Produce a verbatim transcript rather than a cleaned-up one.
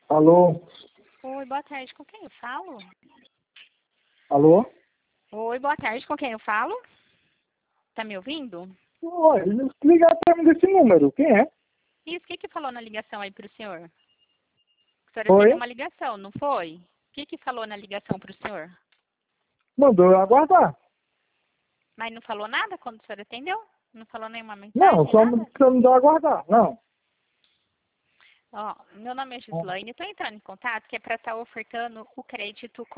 Alô? Oi, boa tarde. Com quem eu falo? Alô? Oi, boa tarde. Com quem eu falo? Tá me ouvindo? Oi, ligar para mim desse número. Quem é? Isso, o que que falou na ligação aí pro senhor? O senhor Oi? atendeu uma ligação, não foi? O que que falou na ligação pro senhor? Mandou eu aguardar. Mas não falou nada quando o senhor atendeu? Não falou nenhuma Não, mensagem, só nada? me, só me deu a aguardar. Não. Ó, meu nome é Gislaine, estou entrando em contato que é para estar ofertando o crédito